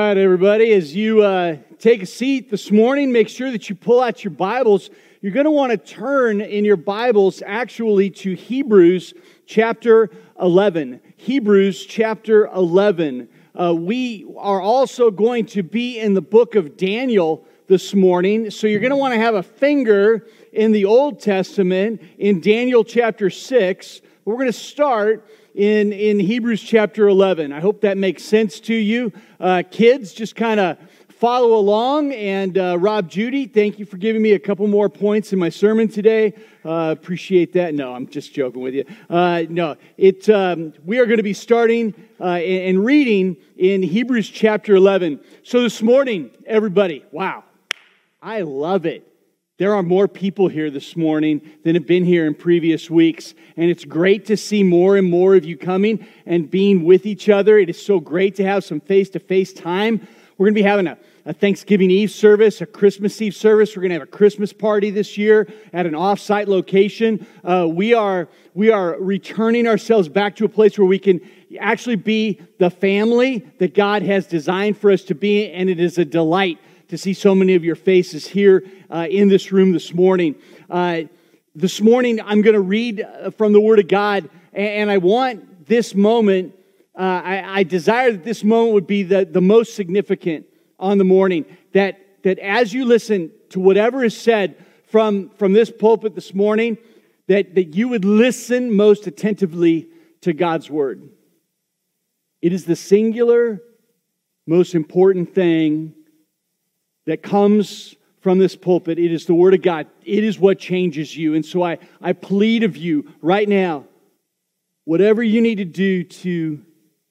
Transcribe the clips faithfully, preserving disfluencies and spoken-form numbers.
right, everybody, as you uh, take a seat this morning, make sure that you pull out your Bibles. You're going to want to turn in your Bibles actually to Hebrews chapter eleven. Hebrews chapter eleven. Uh, we are also going to be in the book of Daniel this morning, so you're going to want to have a finger in the Old Testament in Daniel chapter six. We're going to start in, in Hebrews chapter eleven. I hope that makes sense to you. Uh, kids, just kind of follow along. And uh, Rob Judy, thank you for giving me a couple more points in my sermon today. Uh, appreciate that. No, I'm just joking with you. Uh, no, it. Um, we are going to be starting uh, and, and reading in Hebrews chapter eleven. So this morning, everybody, wow, I love it. There are more people here this morning than have been here in previous weeks. And it's great to see more and more of you coming and being with each other. It is so great to have some face-to-face time. We're going to be having a, a Thanksgiving Eve service, a Christmas Eve service. We're going to have a Christmas party this year at an off-site location. Uh, we are we are returning ourselves back to a place where we can actually be the family that God has designed for us to be, and it is a delight to see so many of your faces here uh, in this room this morning. Uh, this morning, I'm going to read from the Word of God, and I want this moment, uh, I, I desire that this moment would be the, the most significant on the morning, that, that as you listen to whatever is said from, from this pulpit this morning, that, that you would listen most attentively to God's Word. It is the singular, most important thing that comes from this pulpit. It is the Word of God. It is what changes you. And so I, I plead of you right now, whatever you need to do to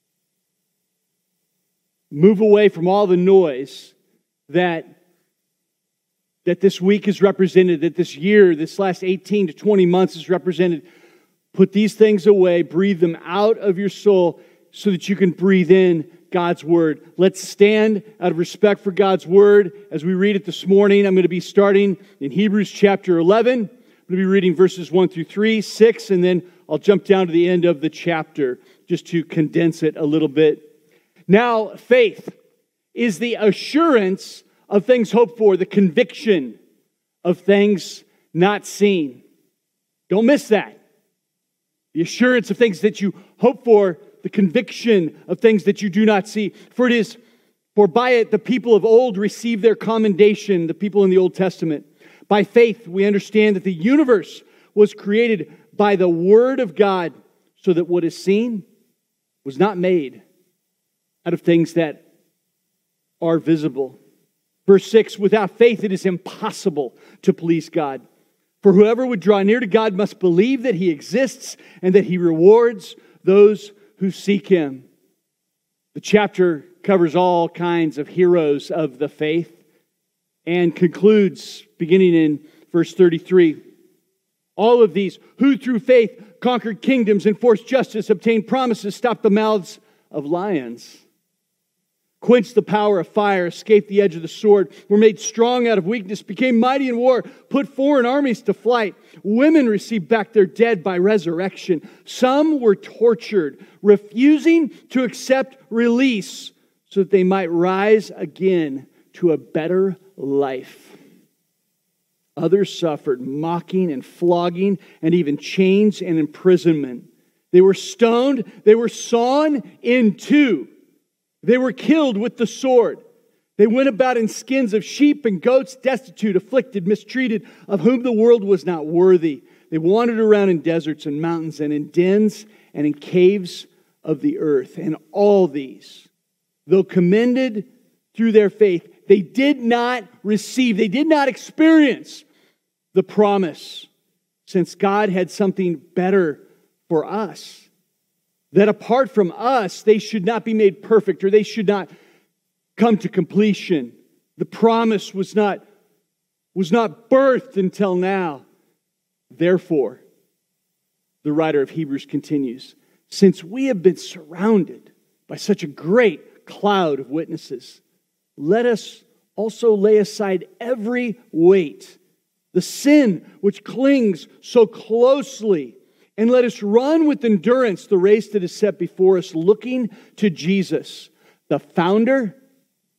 move away from all the noise that, that this week is represented, that this year, this last eighteen to twenty months is represented. Put these things away, breathe them out of your soul so that you can breathe in God's Word. Let's stand out of respect for God's Word as we read it this morning. I'm going to be starting in Hebrews chapter eleven. I'm going to be reading verses one through three, six, and then I'll jump down to the end of the chapter just to condense it a little bit. Now, faith is the assurance of things hoped for, the conviction of things not seen. Don't miss that. The assurance of things that you hope for, the conviction of things that you do not see. For it is, for by it the people of old received their commendation, the people in the Old Testament. By faith we understand that the universe was created by the Word of God, so that what is seen was not made out of things that are visible. Verse six, without faith it is impossible to please God. For whoever would draw near to God must believe that He exists and that He rewards those who seek Him. The chapter covers all kinds of heroes of the faith and concludes beginning in verse thirty-three. All of these who through faith conquered kingdoms, enforced justice, obtained promises, stopped the mouths of lions, quenched the power of fire, escaped the edge of the sword, were made strong out of weakness, became mighty in war, put foreign armies to flight. Women received back their dead by resurrection. Some were tortured, refusing to accept release so that they might rise again to a better life. Others suffered mocking and flogging and even chains and imprisonment. They were stoned, they were sawn in two. They were killed with the sword. They went about in skins of sheep and goats, destitute, afflicted, mistreated, of whom the world was not worthy. They wandered around in deserts and mountains and in dens and in caves of the earth. And all these, though commended through their faith, they did not receive, they did not experience the promise, since God had something better for us. That apart from us, they should not be made perfect, or they should not come to completion. The promise was not, was not birthed until now. Therefore, the writer of Hebrews continues, since we have been surrounded by such a great cloud of witnesses, let us also lay aside every weight, the sin which clings so closely, and let us run with endurance the race that is set before us, looking to Jesus, the founder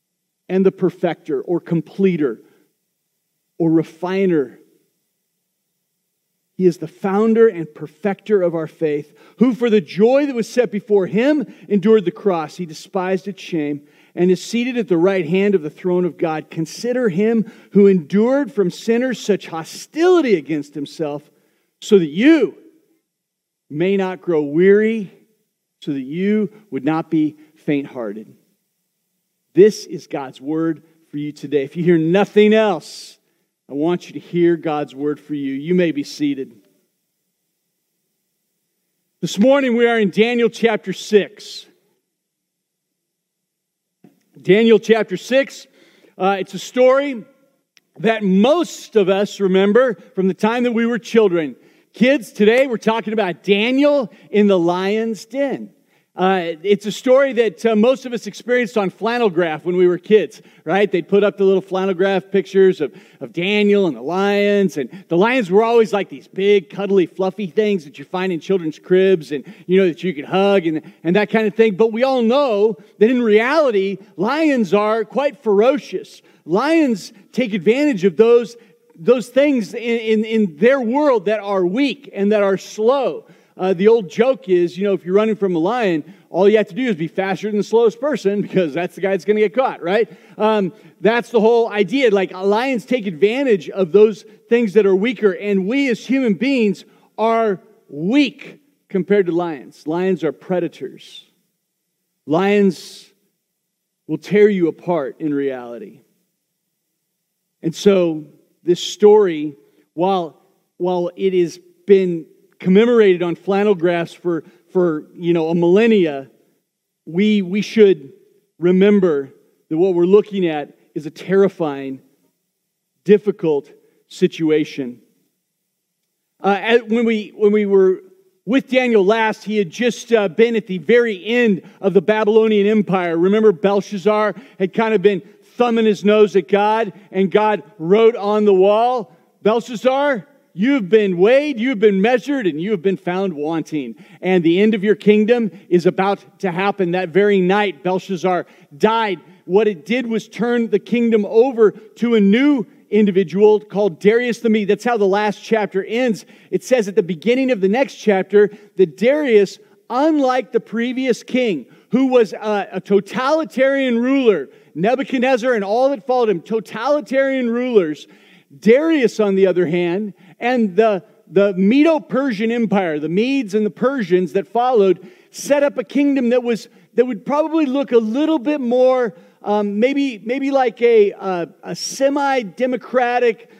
and the perfecter or completer or refiner. He is the founder and perfecter of our faith, who for the joy that was set before him endured the cross. He despised its shame and is seated at the right hand of the throne of God. Consider him who endured from sinners such hostility against himself, so that you may not grow weary, so that you would not be faint-hearted. This is God's word for you today. If you hear nothing else, I want you to hear God's word for you. You may be seated. This morning we are in Daniel chapter six. Daniel chapter six, uh, it's a story that most of us remember from the time that we were children. Kids, today we're talking about Daniel in the lion's den. Uh, it's a story that uh, most of us experienced on flannel graph when we were kids, right? They'd put up the little flannel graph pictures of, of Daniel and the lions. And the lions were always like these big, cuddly, fluffy things that you find in children's cribs and, you know, that you could hug and, and that kind of thing. But we all know that in reality, lions are quite ferocious. Lions take advantage of those, those things in, in, in their world that are weak and that are slow. Uh, the old joke is, you know, if you're running from a lion, all you have to do is be faster than the slowest person because that's the guy that's going to get caught, right? Um, that's the whole idea. Like, lions take advantage of those things that are weaker, and we as human beings are weak compared to lions. Lions are predators. Lions will tear you apart in reality. And so this story, while, while it has been commemorated on flannel graphs for, for you know, a millennia, we, we should remember that what we're looking at is a terrifying, difficult situation. Uh, when we when we were with Daniel last, he had just uh, been at the very end of the Babylonian Empire. Remember, Belshazzar had kind of been thumbing his nose at God, and God wrote on the wall, "Belshazzar, you have been weighed, you have been measured, and you have been found wanting." And the end of your kingdom is about to happen. That very night, Belshazzar died. What it did was turn the kingdom over to a new individual called Darius the Mede. That's how the last chapter ends. It says at the beginning of the next chapter that Darius, unlike the previous king, who was a, a totalitarian ruler, Nebuchadnezzar and all that followed him, totalitarian rulers, Darius, on the other hand, and the, the Medo-Persian Empire, the Medes and the Persians that followed, set up a kingdom that was that would probably look a little bit more, um, maybe maybe like a, a, a semi-democratic,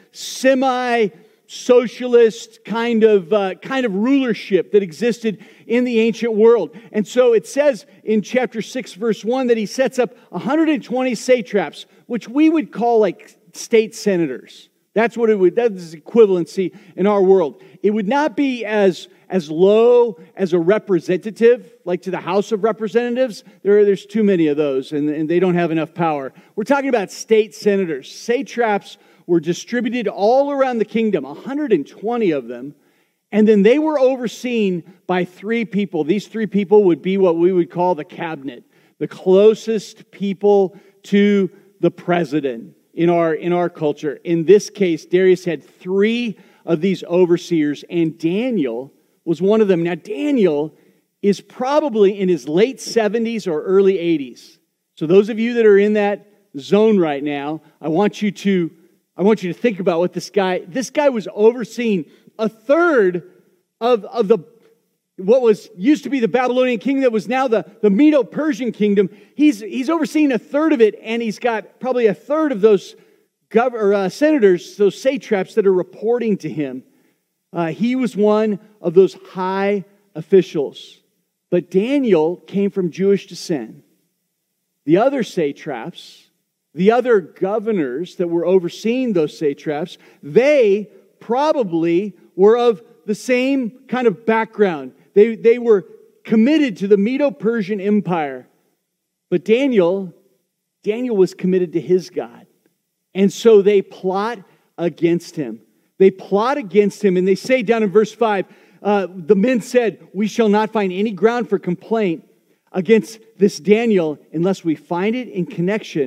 semi-socialist kind of uh, kind of rulership that existed in the ancient world. And so it says in chapter six, verse one, that he sets up one hundred twenty satraps, which we would call like state senators. That's what it would, that is equivalency in our world. It would not be as, as low as a representative, like to the House of Representatives. There, there's too many of those, and, and they don't have enough power. We're talking about state senators. Satraps were distributed all around the kingdom, one hundred twenty of them, and then they were overseen by three people. These three people would be what we would call the cabinet, the closest people to the president. In our, in our culture. In this case, Darius had three of these overseers, and Daniel was one of them. Now, Daniel is probably in his late seventies or early eighties. So those of you that are in that zone right now, I want you to, I want you to think about what this guy, this guy was overseeing a third of, of the what was used to be the Babylonian kingdom that was now the, the Medo-Persian kingdom. He's, he's overseeing a third of it, and he's got probably a third of those gov- or, uh, senators, those satraps that are reporting to him. Uh, he was one of those high officials. But Daniel came from Jewish descent. The other satraps, the other governors that were overseeing those satraps, they probably were of the same kind of background. They, they were committed to the Medo-Persian Empire. But Daniel, Daniel was committed to his God. And so they plot against him. They plot against him, and they say down in verse five, uh, the men said, "We shall not find any ground for complaint against this Daniel unless we find it in connection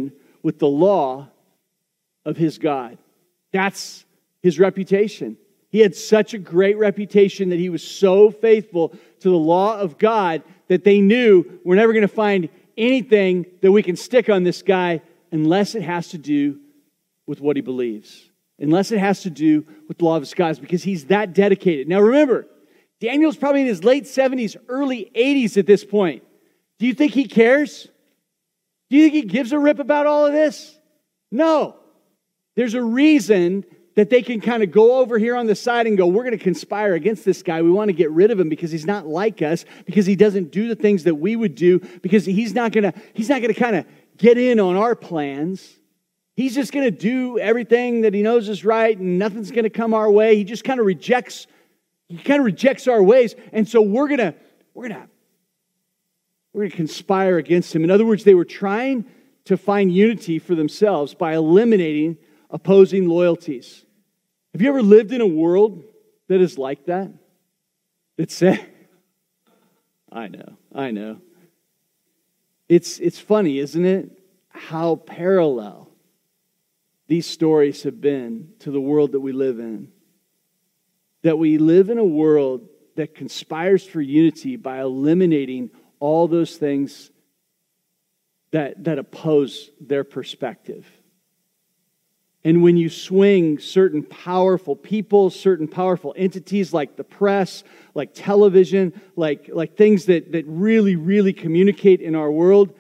with the law of his God. That's his reputation. He had such a great reputation that he was so faithful to the law of God that they knew we're never going to find anything that we can stick on this guy unless it has to do with what he believes. Unless it has to do with the law of his God, because he's that dedicated. Now remember, Daniel's probably in his late seventies, early eighties at this point. Do you think he cares? Do you think he gives a rip about all of this? No. There's a reason that they can kind of go over here on the side and go, we're going to conspire against this guy. We want to get rid of him because he's not like us, because he doesn't do the things that we would do, because he's not going to, he's not going to kind of get in on our plans. He's just going to do everything that he knows is right, and nothing's going to come our way. He just kind of rejects, he kind of rejects our ways. And so we're going to, we're going to, we're going to conspire against him. In other words, they were trying to find unity for themselves by eliminating opposing loyalties. Have you ever lived in a world that is like that? That said, I know, I know. It's it's funny, isn't it? How parallel these stories have been to the world that we live in. That we live in a world that conspires for unity by eliminating all those things that, that oppose their perspective. And when you swing certain powerful people, certain powerful entities like the press, like television, like, like things that, that really, really communicate in our world,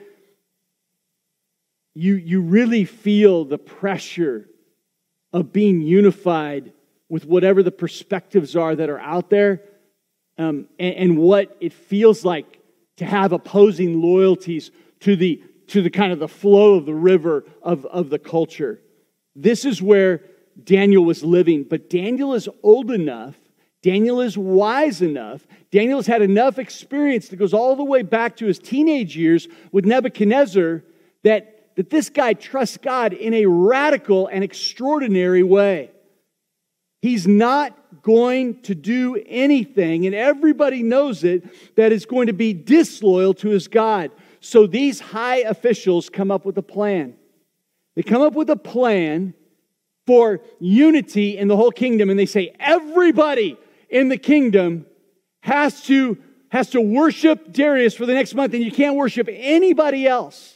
you, you really feel the pressure of being unified with whatever the perspectives are that are out there, um, and, and what it feels like to have opposing loyalties to the, to the kind of the flow of the river of, of the culture. This is where Daniel was living. But Daniel is old enough, Daniel is wise enough, Daniel has had enough experience that goes all the way back to his teenage years with Nebuchadnezzar that, that this guy trusts God in a radical and extraordinary way. He's not going to do anything, and everybody knows it, that is going to be disloyal to his God. So these high officials come up with a plan. They come up with a plan for unity in the whole kingdom, and they say everybody in the kingdom has to, has to worship Darius for the next month, and you can't worship anybody else.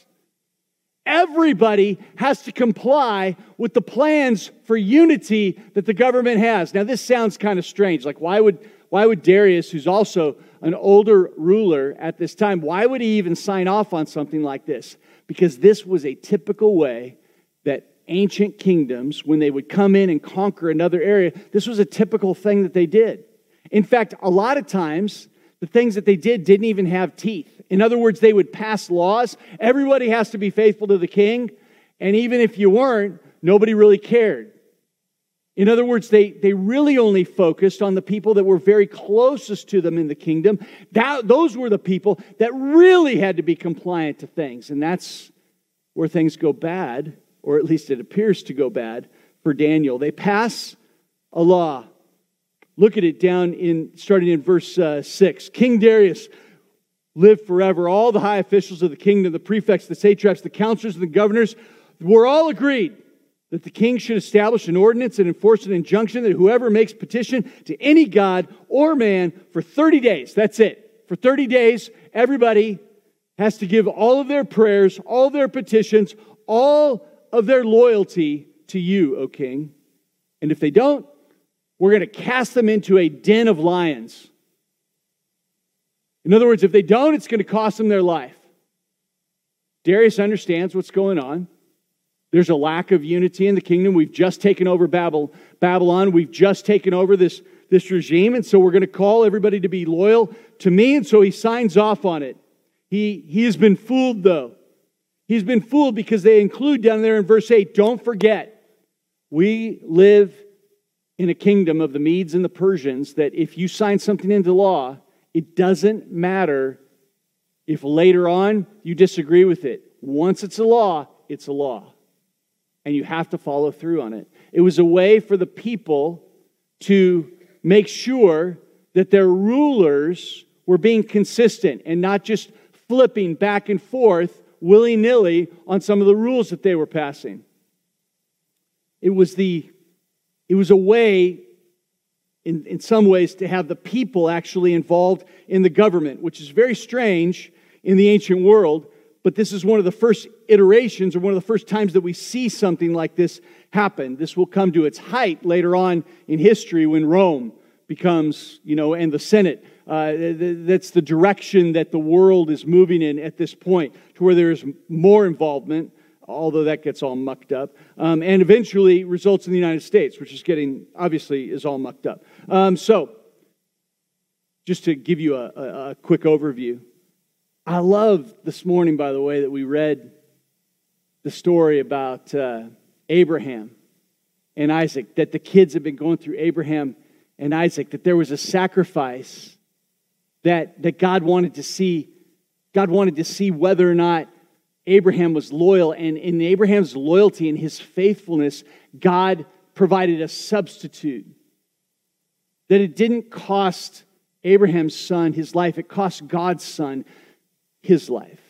Everybody has to comply with the plans for unity that the government has. Now, this sounds kind of strange. Like, why would, why would Darius, who's also an older ruler at this time, why would he even sign off on something like this? Because this was a typical way that ancient kingdoms, when they would come in and conquer another area, this was a typical thing that they did. In fact, a lot of times, the things that they did didn't even have teeth. In other words, they would pass laws. Everybody has to be faithful to the king. And even if you weren't, nobody really cared. In other words, they, they really only focused on the people that were very closest to them in the kingdom. That, those were the people that really had to be compliant to things. And that's where things go bad, or at least it appears to go bad for Daniel. They pass a law. Look at it down in, starting in verse uh, six. King Darius lived forever. All the high officials of the kingdom, the prefects, the satraps, the counselors, and the governors were all agreed that the king should establish an ordinance and enforce an injunction that whoever makes petition to any god or man for thirty days, that's it. For thirty days, everybody has to give all of their prayers, all their petitions, all of their loyalty to you, O king. And if they don't, we're going to cast them into a den of lions. In other words, if they don't, it's going to cost them their life. Darius understands what's going on. There's a lack of unity in the kingdom. We've just taken over Babylon. We've just taken over this, this regime. And so we're going to call everybody to be loyal to me. And so he signs off on it. He, he has been fooled, though. He's been fooled because they include down there in verse eight, don't forget, we live in a kingdom of the Medes and the Persians that if you sign something into law, it doesn't matter if later on you disagree with it. Once it's a law, it's a law. And you have to follow through on it. It was a way for the people to make sure that their rulers were being consistent and not just flipping back and forth willy-nilly on some of the rules that they were passing. It was the it was a way, in, in some ways, to have the people actually involved in the government, which is very strange in the ancient world, but this is one of the first iterations or one of the first times that we see something like this happen. This will come to its height later on in history when Rome becomes, you know, and the Senate. Uh, that's the direction that the world is moving in at this point, to where there is more involvement, although that gets all mucked up, um, and eventually results in the United States, which is getting, obviously, is all mucked up. Um, so, just to give you a, a, a quick overview, I love this morning, by the way, that we read the story about uh, Abraham and Isaac, that the kids have been going through Abraham and Isaac, that there was a sacrifice that, that God wanted to see. God wanted to see whether or not Abraham was loyal, and in Abraham's loyalty and his faithfulness, God provided a substitute. That it didn't cost Abraham's son his life, it cost God's son his life.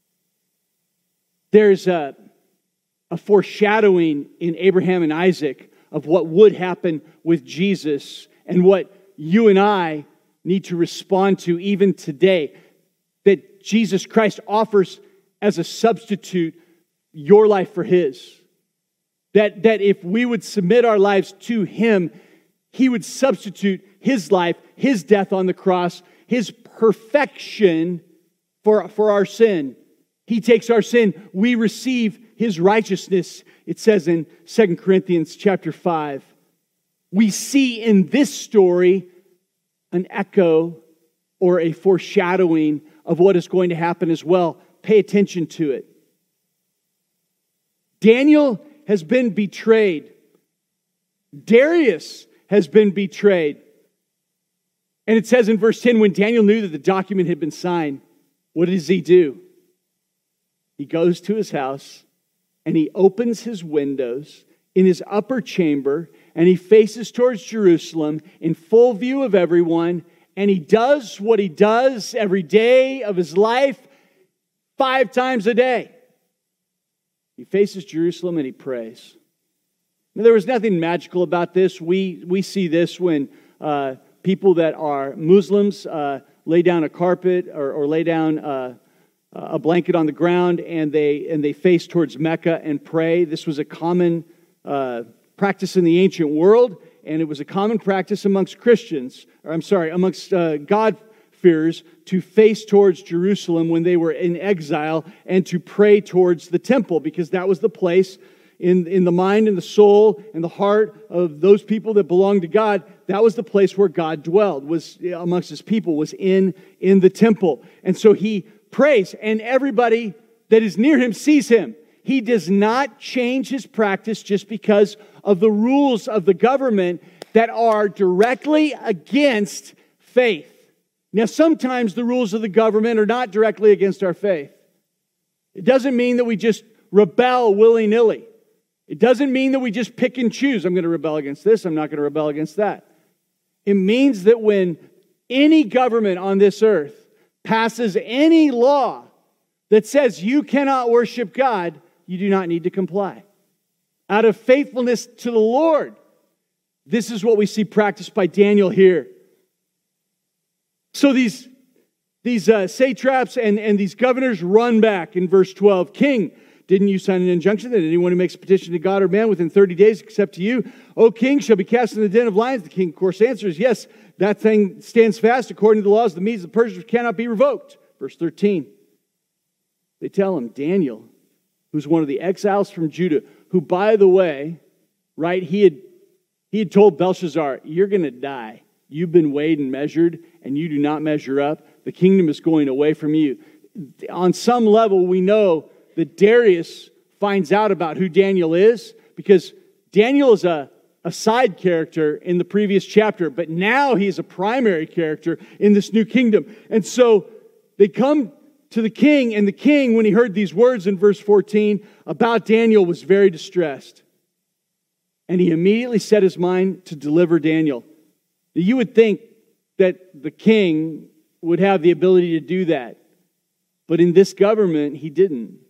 There's a, a foreshadowing in Abraham and Isaac of what would happen with Jesus and what you and I need to respond to even today. That Jesus Christ offers as a substitute your life for His. That, that if we would submit our lives to Him, He would substitute His life, His death on the cross, His perfection for, for our sin. He takes our sin, we receive His righteousness. It says in Second Corinthians chapter five. We see in this story an echo or a foreshadowing of what is going to happen as well. Pay attention to it. Daniel has been betrayed. Darius has been betrayed. And it says in verse ten, when Daniel knew that the document had been signed, what does he do? He goes to his house and he opens his windows in his upper chamber and he faces towards Jerusalem in full view of everyone, and he does what he does every day of his life, five times a day. He faces Jerusalem and he prays. Now, there was nothing magical about this. We, we see this when uh, people that are Muslims uh, lay down a carpet or, or lay down uh, a blanket on the ground and they, and they face towards Mecca and pray. This was a common uh, practice in the ancient world, and it was a common practice amongst Christians, or I'm sorry, amongst uh, God-fearers, to face towards Jerusalem when they were in exile and to pray towards the temple, because that was the place in, in the mind and the soul and the heart of those people that belonged to God. That was the place where God dwelled, was amongst His people, was in, in the temple. And so He prays, and everybody that is near Him sees Him. He does not change His practice just because of the rules of the government that are directly against faith. Now, sometimes the rules of the government are not directly against our faith. It doesn't mean that we just rebel willy-nilly. It doesn't mean that we just pick and choose. I'm going to rebel against this. I'm not going to rebel against that. It means that when any government on this earth passes any law that says you cannot worship God, you do not need to comply. Out of faithfulness to the Lord. This is what we see practiced by Daniel here. So these, these uh, satraps and, and these governors run back in verse twelve. King, didn't you sign an injunction that anyone who makes a petition to God or man within thirty days except to you, O king, shall be cast in the den of lions? The king, of course, answers, yes, that thing stands fast according to the laws of the Medes and the Persians, which cannot be revoked. Verse thirteen. They tell him, Daniel, who's one of the exiles from Judah, who, by the way, right, he had, he had told Belshazzar, you're going to die. You've been weighed and measured, and you do not measure up. The kingdom is going away from you. On some level, we know that Darius finds out about who Daniel is, because Daniel is a, a side character in the previous chapter, but now he's a primary character in this new kingdom. And so they come to the king, and the king, when he heard these words in verse fourteen about Daniel, was very distressed. And he immediately set his mind to deliver Daniel. You would think that the king would have the ability to do that. But in this government, he didn't.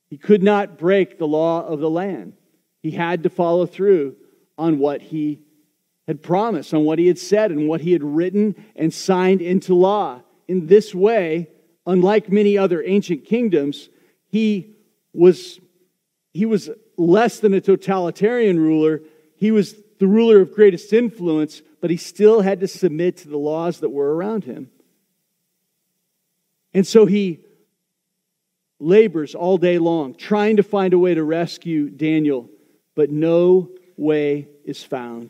He could not break the law of the land. He had to follow through on what he had promised, on what he had said, and what he had written and signed into law. In this way, unlike many other ancient kingdoms, he was, he was less than a totalitarian ruler. He was the ruler of greatest influence, but he still had to submit to the laws that were around him. And so he labors all day long, trying to find a way to rescue Daniel, but no way is found.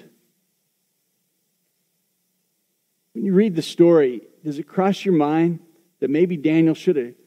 When you read the story, does it cross your mind that maybe Daniel should have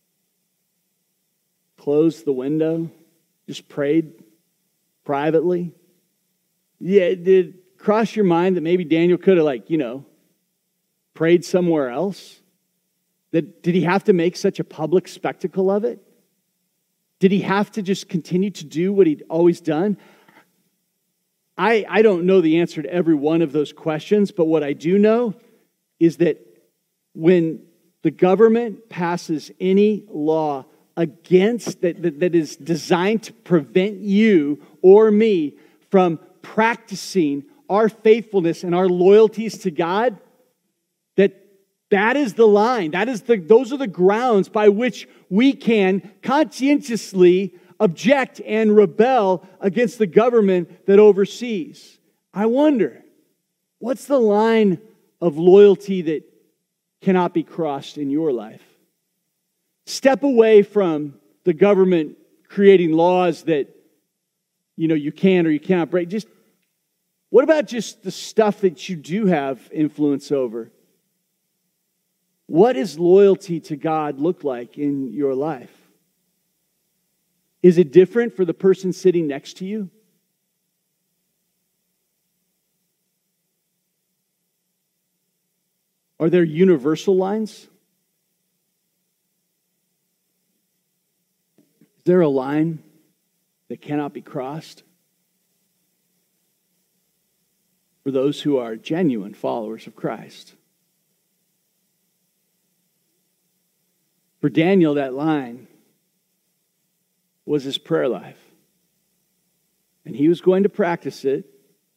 closed the window, just prayed privately? Yeah, did it cross your mind that maybe Daniel could have, like, you know, prayed somewhere else? That, did he have to make such a public spectacle of it? Did he have to just continue to do what he'd always done? I, I don't know the answer to every one of those questions, but what I do know is that when the government passes any law against that, that, that is designed to prevent you or me from practicing our faithfulness and our loyalties to God, that that is the line. That is the those are the grounds by which we can conscientiously object and rebel against the government that oversees. I wonder, what's the line of loyalty that cannot be crossed in your life? Step away from the government creating laws that, you know, you can or you cannot break. Just what about just the stuff that you do have influence over? What does loyalty to God look like in your life? Is it different for the person sitting next to you? Are there universal lines? Is there a line that cannot be crossed for those who are genuine followers of Christ? For Daniel, that line was his prayer life. And he was going to practice it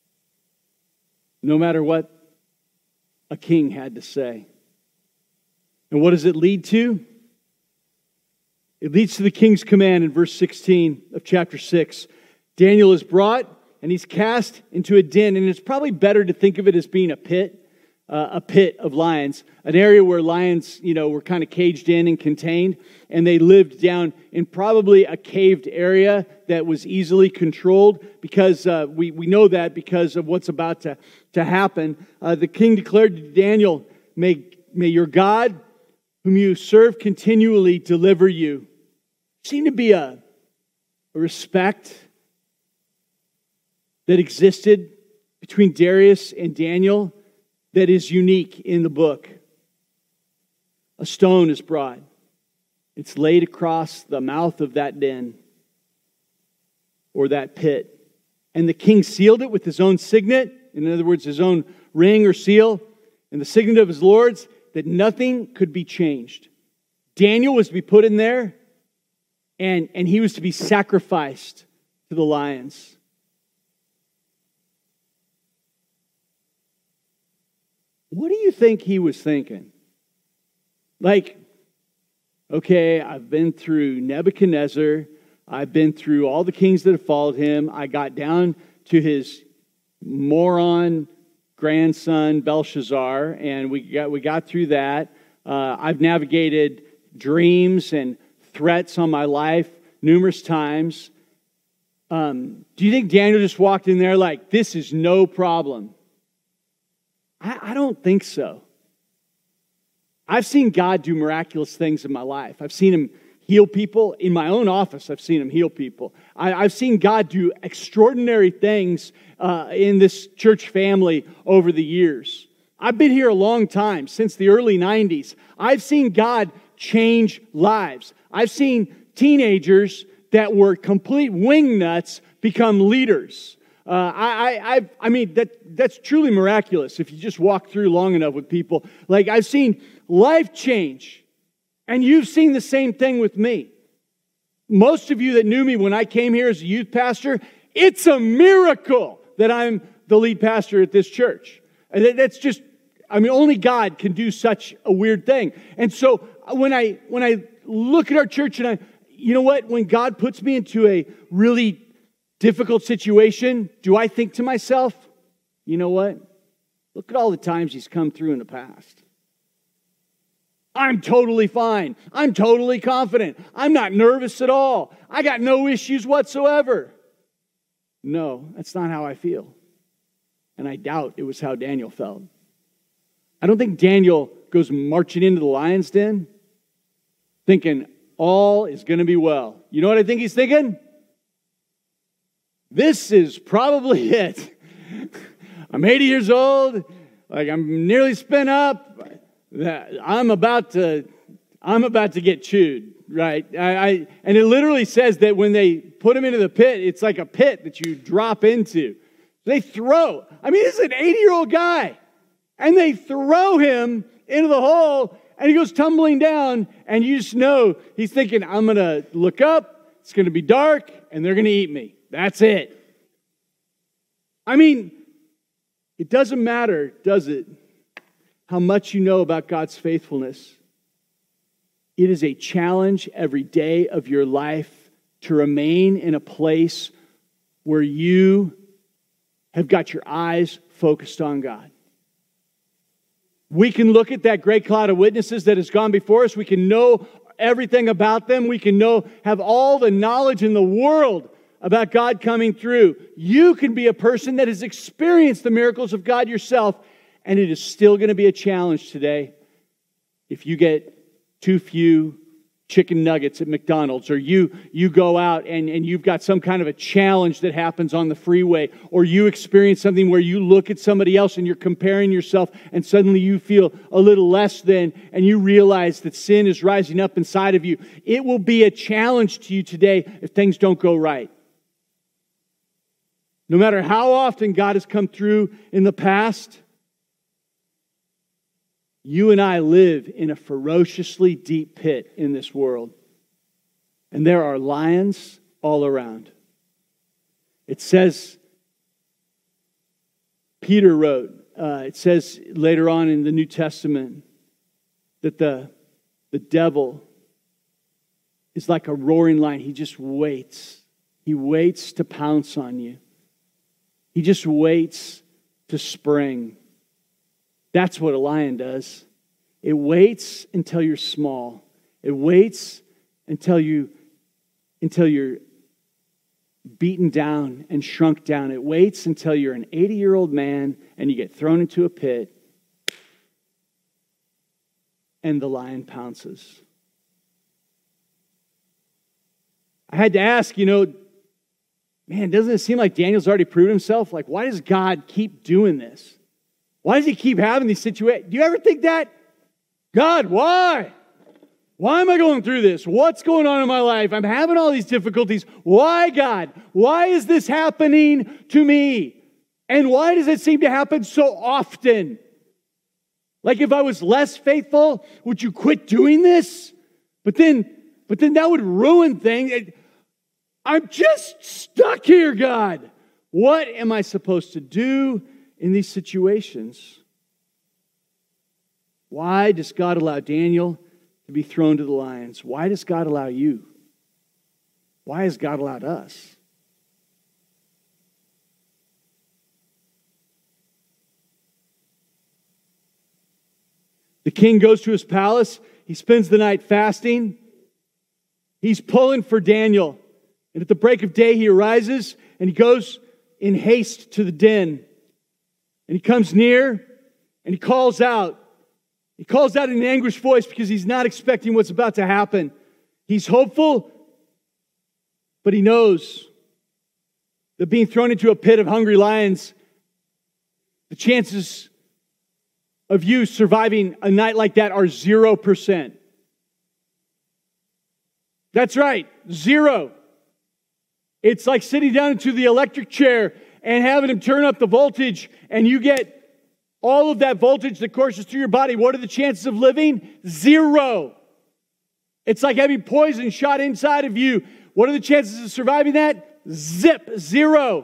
no matter what a king had to say. And what does it lead to? It leads to the king's command in verse sixteen of chapter six. Daniel is brought and he's cast into a den, and it's probably better to think of it as being a pit, uh, a pit of lions, an area where lions, you know, were kind of caged in and contained, and they lived down in probably a caved area that was easily controlled, because uh, we, we know that because of what's about to, to happen. Uh, the king declared to Daniel, may, may your God, whom you serve continually, deliver you. Seemed to be a, a respect that existed between Darius and Daniel that is unique in the book. A stone is brought. It's laid across the mouth of that den or that pit. And the king sealed it with his own signet, in other words, his own ring or seal, and the signet of his lords, that nothing could be changed. Daniel was to be put in there, and, and he was to be sacrificed to the lions. What do you think he was thinking? Like, okay, I've been through Nebuchadnezzar. I've been through all the kings that have followed him. I got down to his moron grandson, Belshazzar, and we got, we got through that. Uh, I've navigated dreams and threats on my life numerous times. Um, do you think Daniel just walked in there like, this is no problem? I, I don't think so. I've seen God do miraculous things in my life. I've seen Him heal people. In my own office, I've seen Him heal people. I, I've seen God do extraordinary things uh, in this church family over the years. I've been here a long time, since the early nineties. I've seen God change lives. I've seen teenagers that were complete wingnuts become leaders. Uh, I, I, I, I mean, that that's truly miraculous if you just walk through long enough with people. Like, I've seen life change, and you've seen the same thing with me. most of you that knew me when I came here as a youth pastor, it's a miracle that I'm the lead pastor at this church. And that's just, I mean, only God can do such a weird thing. And so when I when I look at our church and I, you know what, when God puts me into a really difficult situation, do I think to myself, you know what? Look at all the times He's come through in the past. I'm totally fine. I'm totally confident. I'm not nervous at all. I got no issues whatsoever. No, that's not how I feel. And I doubt it was how Daniel felt. I don't think Daniel goes marching into the lion's den thinking all is going to be well. You know what I think he's thinking? This is probably it. I'm eighty years old. Like I'm nearly spent up. I'm about to, I'm about to get chewed, right? I, I and it literally says that when they put him into the pit, it's like a pit that you drop into. They throw. I mean, this is an eighty-year-old guy, and they throw him into the hole, and he goes tumbling down. And you just know he's thinking, "I'm gonna look up. It's gonna be dark, and they're gonna eat me. That's it." I mean, it doesn't matter, does it? How much you know about God's faithfulness. It is a challenge every day of your life to remain in a place where you have got your eyes focused on God. We can look at that great cloud of witnesses that has gone before us. We can know everything about them. We can know, have all the knowledge in the world about God coming through. You can be a person that has experienced the miracles of God yourself. And it is still going to be a challenge today if you get too few chicken nuggets at McDonald's, or you, you go out and, and you've got some kind of a challenge that happens on the freeway, or you experience something where you look at somebody else and you're comparing yourself and suddenly you feel a little less than, and you realize that sin is rising up inside of you. It will be a challenge to you today if things don't go right. No matter how often God has come through in the past, you and I live in a ferociously deep pit in this world. And there are lions all around. It says, Peter wrote, uh, it says later on in the New Testament that the, the devil is like a roaring lion. He just waits. He waits to pounce on you. He just waits to spring. That's what a lion does. It waits until you're small. It waits until you until you're beaten down and shrunk down. It waits until you're an eighty-year-old man and you get thrown into a pit and the lion pounces. I had to ask, you know, man, doesn't it seem like Daniel's already proved himself? Like, why does God keep doing this? Why does He keep having these situations? Do you ever think that? God, why? Why am I going through this? What's going on in my life? I'm having all these difficulties. Why, God? Why is this happening to me? And why does it seem to happen so often? Like if I was less faithful, would you quit doing this? But then, but then that would ruin things. I'm just stuck here, God. What am I supposed to do in these situations? Why does God allow Daniel to be thrown to the lions? Why does God allow you? Why has God allowed us? The king goes to his palace. He spends the night fasting. He's pulling for Daniel. And at the break of day, he arises and he goes in haste to the den. And he comes near and he calls out. He calls out in an anguished voice because he's not expecting what's about to happen. He's hopeful, but he knows that being thrown into a pit of hungry lions, the chances of you surviving a night like that are zero percent. That's right, zero. It's like sitting down into the electric chair and having him turn up the voltage, and you get all of that voltage that courses through your body. What are the chances of living? Zero. It's like having poison shot inside of you. What are the chances of surviving that? Zip, zero.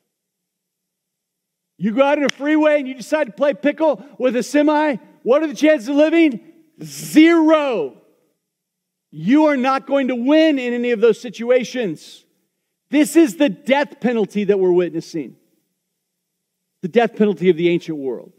You go out on a freeway and you decide to play pickle with a semi. What are the chances of living? Zero. You are not going to win in any of those situations. This is the death penalty that we're witnessing. The death penalty of the ancient world.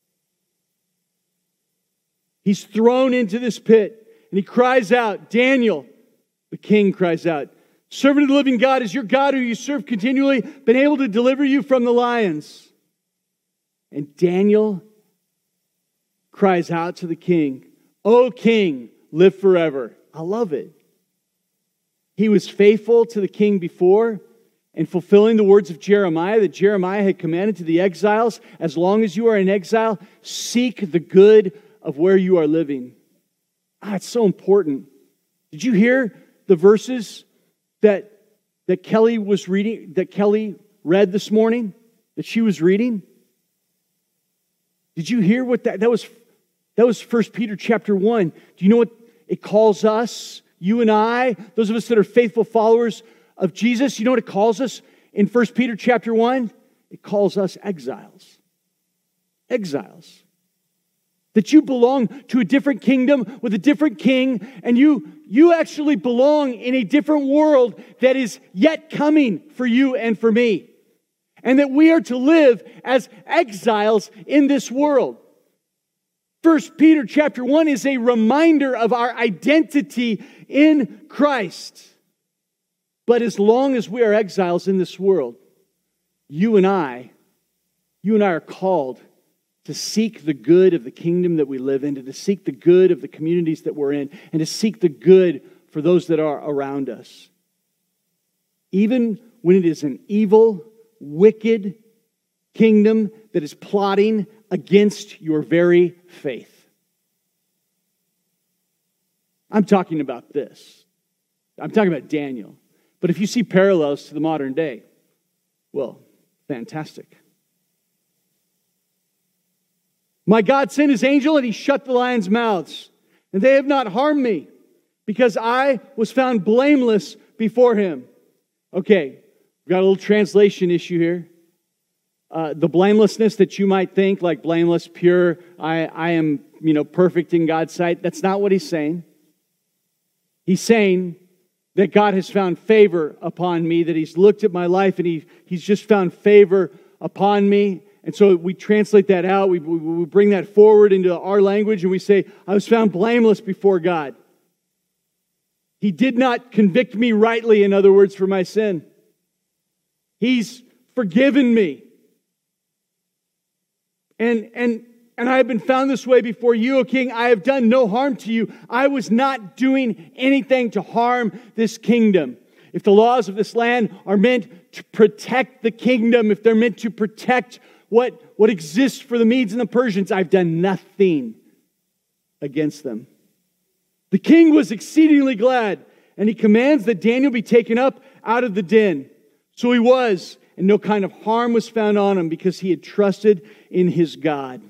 He's thrown into this pit and he cries out, Daniel, the king cries out, servant of the living God, is your God who you serve continually been able to deliver you from the lions? And Daniel cries out to the king, O king, live forever. I love it. He was faithful to the king before and fulfilling the words of Jeremiah that Jeremiah had commanded to the exiles. As long as you are in exile, seek the good of where you are living. Ah, it's so important. Did you hear the verses that, that Kelly was reading, that Kelly read this morning? That she was reading? Did you hear what that, that was? That was First Peter chapter one. Do you know what it calls us? You and I, those of us that are faithful followers of Jesus, you know what it calls us in First Peter chapter one? It calls us exiles. Exiles. That you belong to a different kingdom with a different king, and you, you actually belong in a different world that is yet coming for you and for me. And that we are to live as exiles in this world. First Peter chapter one is a reminder of our identity in Christ. But as long as we are exiles in this world, you and I, you and I are called to seek the good of the kingdom that we live in, to seek the good of the communities that we're in, and to seek the good for those that are around us. Even when it is an evil, wicked kingdom that is plotting against your very faith. I'm talking about this. I'm talking about Daniel. But if you see parallels to the modern day, well, fantastic. My God sent his angel and he shut the lions' mouths, and they have not harmed me, because I was found blameless before him. Okay, we've got a little translation issue here. Uh, the blamelessness that you might think, like blameless, pure, I, I am, you know, perfect in God's sight. That's not what he's saying. He's saying that God has found favor upon me, that he's looked at my life and he, he's just found favor upon me. And so we translate that out. We, we, we bring that forward into our language and we say, I was found blameless before God. He did not convict me rightly, in other words, for my sin. He's forgiven me. And, and, and I have been found this way before you, O king. I have done no harm to you. I was not doing anything to harm this kingdom. If the laws of this land are meant to protect the kingdom, if they're meant to protect what, what exists for the Medes and the Persians, I've done nothing against them. The king was exceedingly glad, and he commands that Daniel be taken up out of the den. So he was, and no kind of harm was found on him, because he had trusted in his God.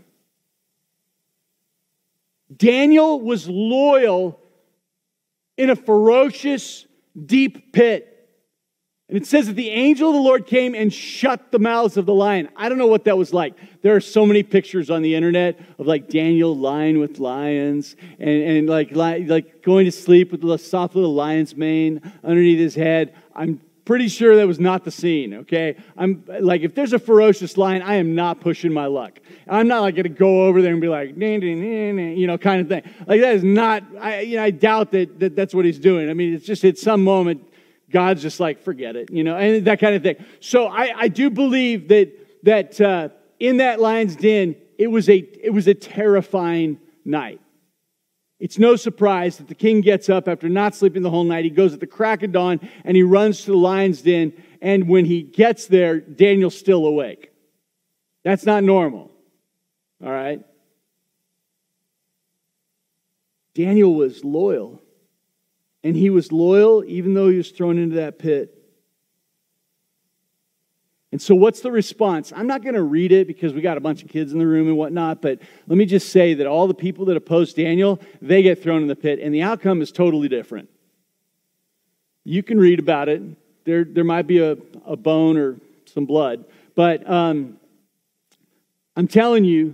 Daniel was loyal in a ferocious, deep pit. And it says that the angel of the Lord came and shut the mouths of the lion. I don't know what that was like. There are so many pictures on the internet of like Daniel lying with lions and, and like, like going to sleep with the soft little lion's mane underneath his head. I'm pretty sure that was not the scene, okay? I'm like, if there's a ferocious lion, I am not pushing my luck. I'm not like going to go over there and be like, nah, nah, nah, nah, you know, kind of thing. Like that is not, I, you know, I doubt that, that that's what he's doing. I mean, it's just at some moment, God's just like, forget it, you know, and that kind of thing. So I, I do believe that that uh, in that lion's den, it was a it was a terrifying night. It's no surprise that the king gets up after not sleeping the whole night. He goes at the crack of dawn and he runs to the lion's den. And when he gets there, Daniel's still awake. That's not normal. All right? Daniel was loyal. And he was loyal even though he was thrown into that pit. And so what's the response? I'm not going to read it because we got a bunch of kids in the room and whatnot, but let me just say that all the people that oppose Daniel, they get thrown in the pit, and the outcome is totally different. You can read about it. There, there might be a, a bone or some blood. But um, I'm telling you,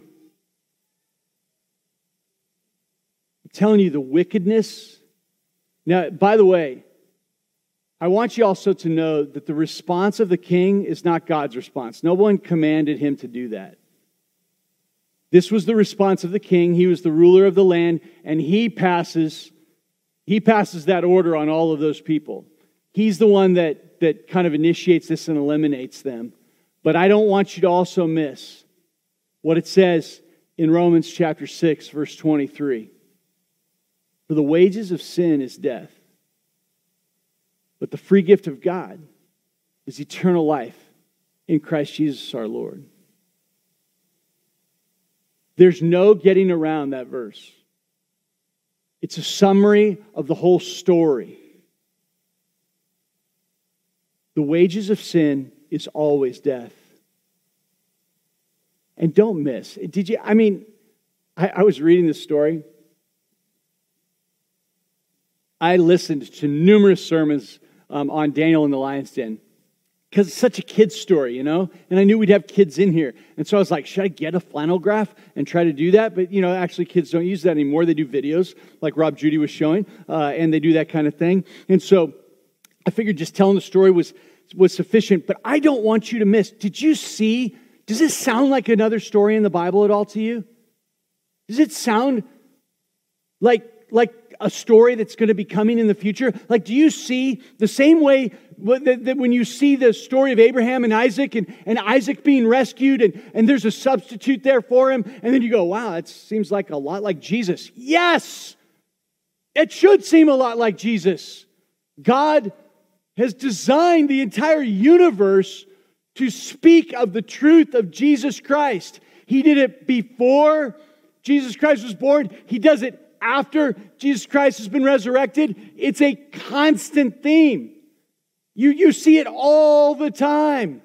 I'm telling you the wickedness. Now, by the way, I want you also to know that the response of the king is not God's response. No one commanded him to do that. This was the response of the king. He was the ruler of the land, and he passes, he passes that order on all of those people. He's the one that, that kind of initiates this and eliminates them. But I don't want you to also miss what it says in Romans chapter six, verse twenty-three. For the wages of sin is death, but the free gift of God is eternal life in Christ Jesus our Lord. There's no getting around that verse. It's a summary of the whole story. The wages of sin is always death. And don't miss. Did you, I mean, I, I was reading this story. I listened to numerous sermons um, on Daniel in the Lion's Den. Because it's such a kid's story, you know? And I knew we'd have kids in here. And so I was like, should I get a flannel graph and try to do that? But, you know, actually kids don't use that anymore. They do videos like Rob Judy was showing. Uh, and they do that kind of thing. And so I figured just telling the story was, was sufficient. But I don't want you to miss. Did you see? Does this sound like another story in the Bible at all to you? Does it sound like, like a story that's going to be coming in the future? Like, do you see the same way that when you see the story of Abraham and Isaac and, and Isaac being rescued and, and there's a substitute there for him, and then you go, wow, it seems like a lot like Jesus. Yes! It should seem a lot like Jesus. God has designed the entire universe to speak of the truth of Jesus Christ. He did it before Jesus Christ was born. He does it after Jesus Christ has been resurrected. It's a constant theme. You, you see it all the time.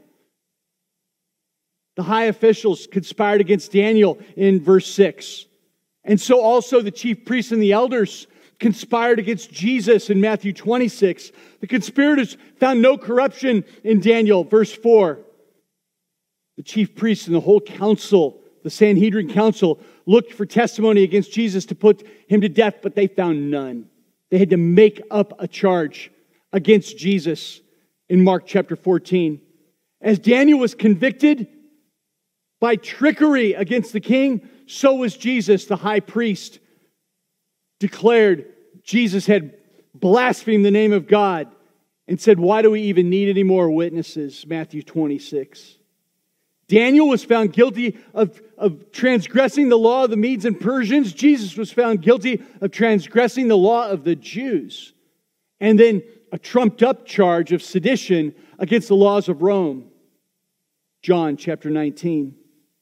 The high officials conspired against Daniel in verse six. And so also the chief priests and the elders conspired against Jesus in Matthew twenty-six. The conspirators found no corruption in Daniel, verse four. The chief priests and the whole council, the Sanhedrin council, looked for testimony against Jesus to put him to death, but they found none. They had to make up a charge against Jesus in Mark chapter fourteen. As Daniel was convicted by trickery against the king, so was Jesus, the high priest, declared Jesus had blasphemed the name of God and said, why do we even need any more witnesses? Matthew twenty-six. Daniel was found guilty of, of transgressing the law of the Medes and Persians. Jesus was found guilty of transgressing the law of the Jews. And then a trumped up charge of sedition against the laws of Rome. John chapter nineteen.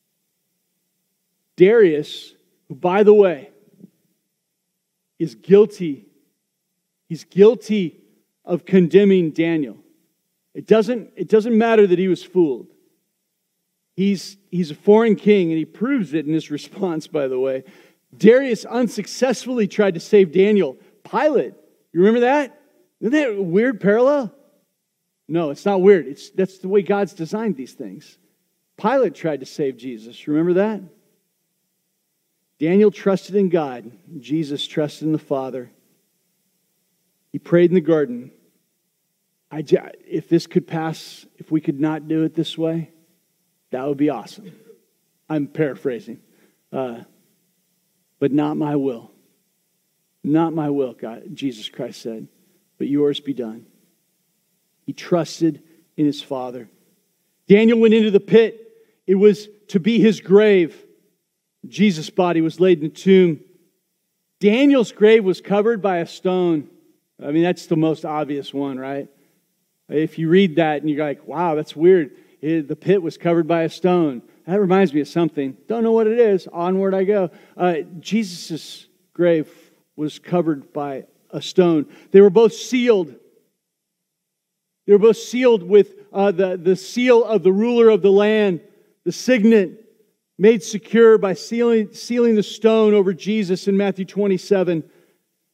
Darius, who by the way, is guilty. He's guilty of condemning Daniel. It doesn't, it doesn't matter that he was fooled. He's, he's a foreign king, and he proves it in his response, by the way. Darius unsuccessfully tried to save Daniel. Pilate, you remember that? Isn't that a weird parallel? No, it's not weird. It's, that's the way God's designed these things. Pilate tried to save Jesus. Remember that? Daniel trusted in God. Jesus trusted in the Father. He prayed in the garden. I, if this could pass, if we could not do it this way, that would be awesome. I'm paraphrasing. Uh, but not my will. Not my will, God, Jesus Christ said, but yours be done. He trusted in his Father. Daniel went into the pit. It was to be his grave. Jesus' body was laid in a tomb. Daniel's grave was covered by a stone. I mean, that's the most obvious one, right? If you read that and you're like, wow, that's weird. It, the pit was covered by a stone. That reminds me of something. Don't know what it is. Onward I go. Uh, Jesus' grave was covered by a stone. They were both sealed. They were both sealed with uh, the, the seal of the ruler of the land, the signet made secure by sealing, sealing the stone over Jesus in Matthew twenty-seven.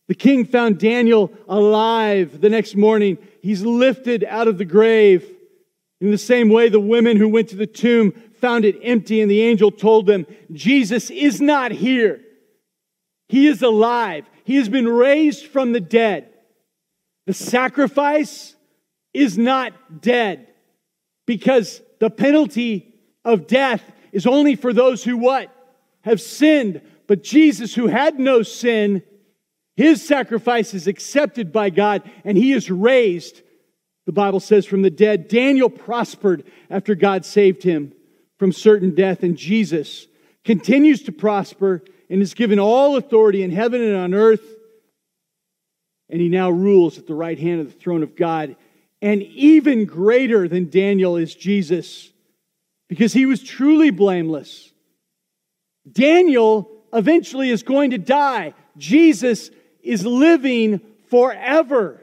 The king found Daniel alive the next morning. He's lifted out of the grave. In the same way, the women who went to the tomb found it empty, and the angel told them, Jesus is not here. He is alive. He has been raised from the dead. The sacrifice is not dead, because the penalty of death is only for those who what? Have sinned. But Jesus, who had no sin, His sacrifice is accepted by God, and He is raised, the Bible says, from the dead. Daniel prospered after God saved him from certain death, and Jesus continues to prosper and is given all authority in heaven and on earth. And He now rules at the right hand of the throne of God. And even greater than Daniel is Jesus, because he was truly blameless. Daniel eventually is going to die. Jesus is living forever.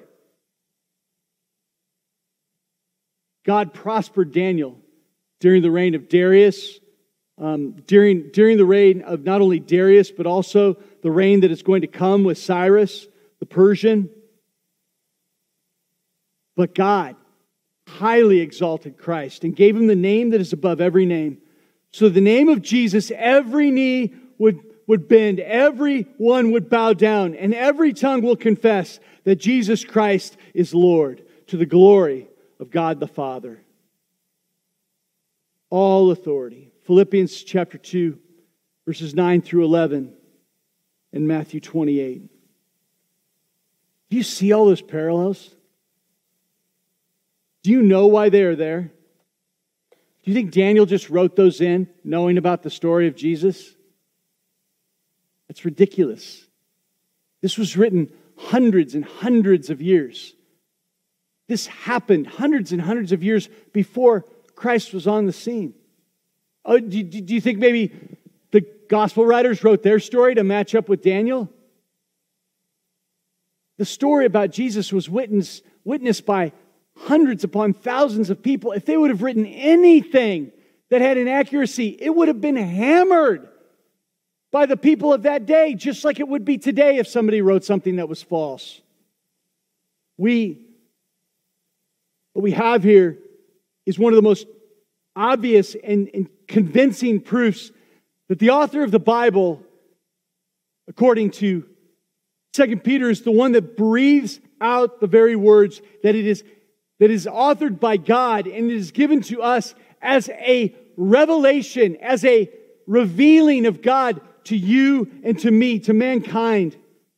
God prospered Daniel during the reign of Darius, um, during, during the reign of not only Darius, but also the reign that is going to come with Cyrus, the Persian. But God highly exalted Christ and gave Him the name that is above every name. So the name of Jesus, every knee would, would bend, every one would bow down, and every tongue will confess that Jesus Christ is Lord, to the glory of God the Father. All authority. Philippians chapter two, verses nine through eleven, and Matthew twenty-eight. Do you see all those parallels? Do you know why they are there? Do you think Daniel just wrote those in, knowing about the story of Jesus? It's ridiculous. This was written hundreds and hundreds of years. This happened hundreds and hundreds of years before Christ was on the scene. Oh, do, do you think maybe the gospel writers wrote their story to match up with Daniel? The story about Jesus was witnessed, witnessed by hundreds upon thousands of people. If they would have written anything that had an accuracy, it would have been hammered by the people of that day, just like it would be today if somebody wrote something that was false. We, what we have here is one of the most obvious and, and convincing proofs that the author of the Bible, according to Second Peter, is the one that breathes out the very words that it is that is authored by God, and it is given to us as a revelation, as a revealing of God to you and to me, to mankind.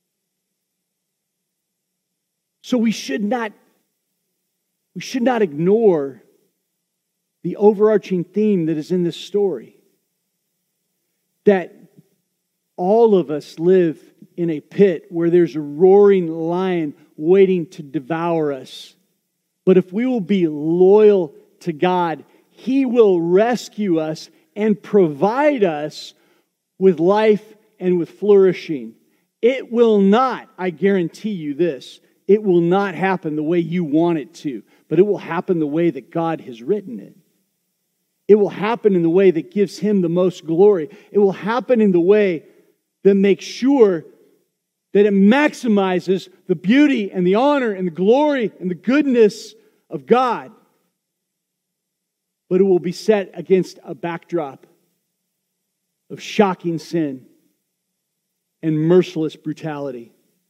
So we should not, we should not ignore the overarching theme that is in this story. That all of us live in a pit where there's a roaring lion waiting to devour us. But if we will be loyal to God, He will rescue us and provide us with life and with flourishing. It will not, I guarantee you this, it will not happen the way you want it to, but it will happen the way that God has written it. It will happen in the way that gives Him the most glory. It will happen in the way that makes sure that it maximizes the beauty and the honor and the glory and the goodness of God. But it will be set against a backdrop of shocking sin and merciless brutality.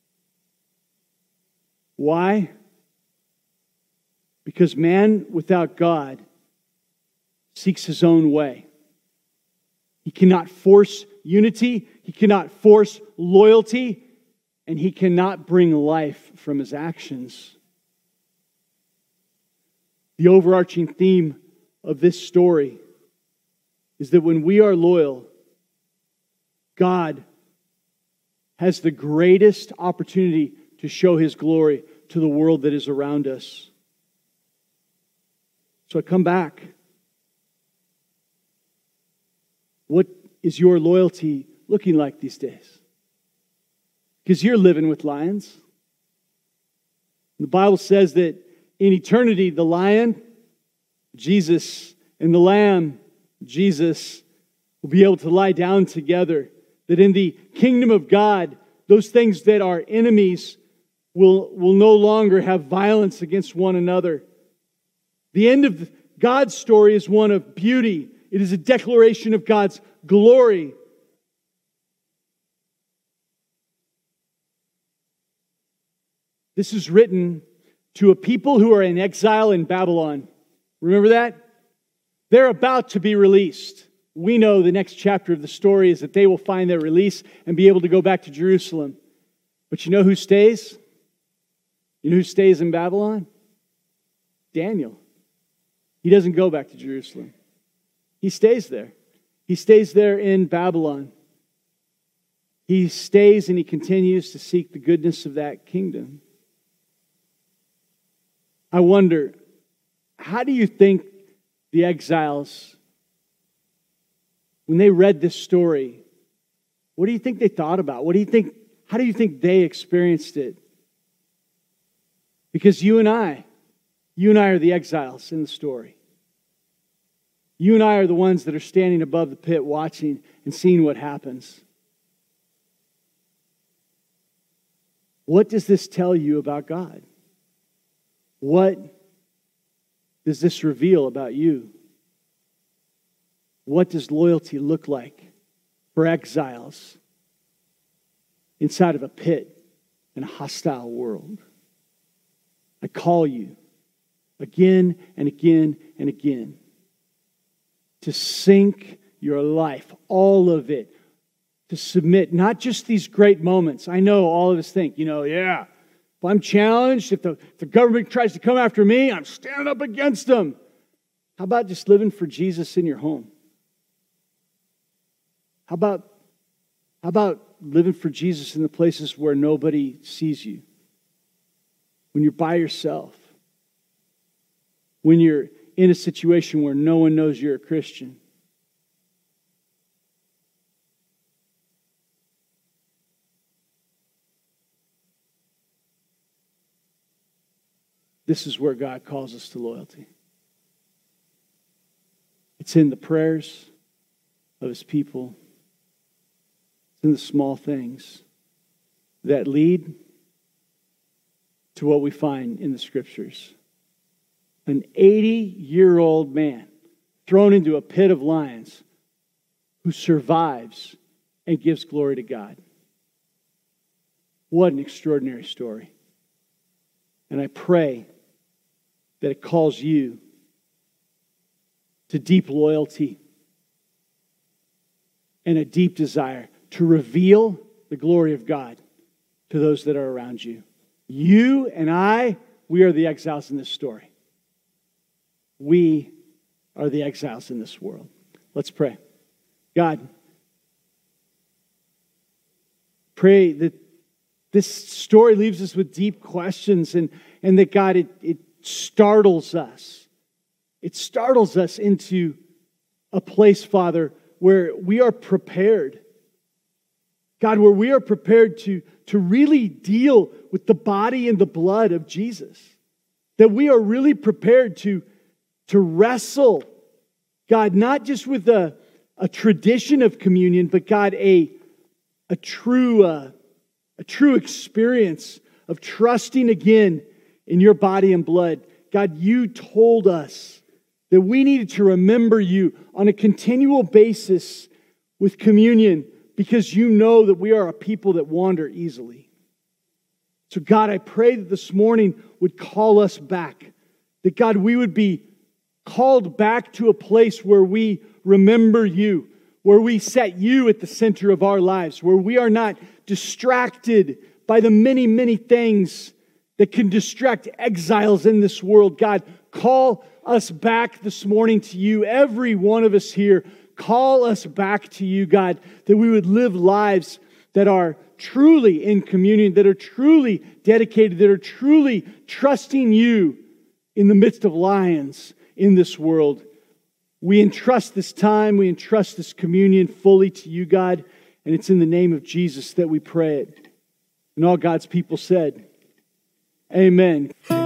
Why? Because man without God seeks his own way. He cannot force unity, he cannot force loyalty, and he cannot bring life from his actions. The overarching theme of this story is that when we are loyal, God has the greatest opportunity to show His glory to the world that is around us. So I come back. What is your loyalty looking like these days? Because you're living with lions. The Bible says that in eternity, the lion, Jesus, and the lamb, Jesus, will be able to lie down together. That in the kingdom of God, those things that are enemies will, will no longer have violence against one another. The end of God's story is one of beauty. It is a declaration of God's glory. This is written to a people who are in exile in Babylon. Remember that? They're about to be released. We know the next chapter of the story is that they will find their release and be able to go back to Jerusalem. But you know who stays? You know who stays in Babylon? Daniel. He doesn't go back to Jerusalem. He stays there. He stays there in Babylon. He stays and he continues to seek the goodness of that kingdom. I wonder, how do you think the exiles, when they read this story, what do you think they thought about? What do you think, how do you think they experienced it? Because you and I, you and I are the exiles in the story. You and I are the ones that are standing above the pit watching and seeing what happens. What does this tell you about God? What does this reveal about you? What does loyalty look like for exiles inside of a pit in a hostile world? I call you again and again and again to sink your life, all of it, to submit, not just these great moments. I know all of us think, you know, yeah, if I'm challenged, if the, if the government tries to come after me, I'm standing up against them. How about just living for Jesus in your home? How about, how about living for Jesus in the places where nobody sees you? When you're by yourself? When you're in a situation where no one knows you're a Christian? This is where God calls us to loyalty. It's in the prayers of His people. It's in the small things that lead to what we find in the Scriptures. An eighty-year-old man thrown into a pit of lions who survives and gives glory to God. What an extraordinary story. And I pray that it calls you to deep loyalty and a deep desire to reveal the glory of God to those that are around you. You and I, we are the exiles in this story. We are the exiles in this world. Let's pray. God, pray that this story leaves us with deep questions and, and that, God, it, it startles us. It startles us into a place, Father, where we are prepared. God, where we are prepared to, to really deal with the body and the blood of Jesus. That we are really prepared to, to wrestle, God, not just with a, a tradition of communion, but God, a, a true uh, a true experience of trusting again in your body and blood. God, you told us that we needed to remember you on a continual basis with communion because you know that we are a people that wander easily. So God, I pray that this morning would call us back. That God, we would be called back to a place where we remember you, where we set you at the center of our lives, where we are not distracted by the many, many things that can distract exiles in this world. God, call us back this morning to you. Every one of us here, call us back to you, God, that we would live lives that are truly in communion, that are truly dedicated, that are truly trusting you in the midst of lions in this world. We entrust this time, we entrust this communion fully to you, God, and it's in the name of Jesus that we pray it. And all God's people said, amen.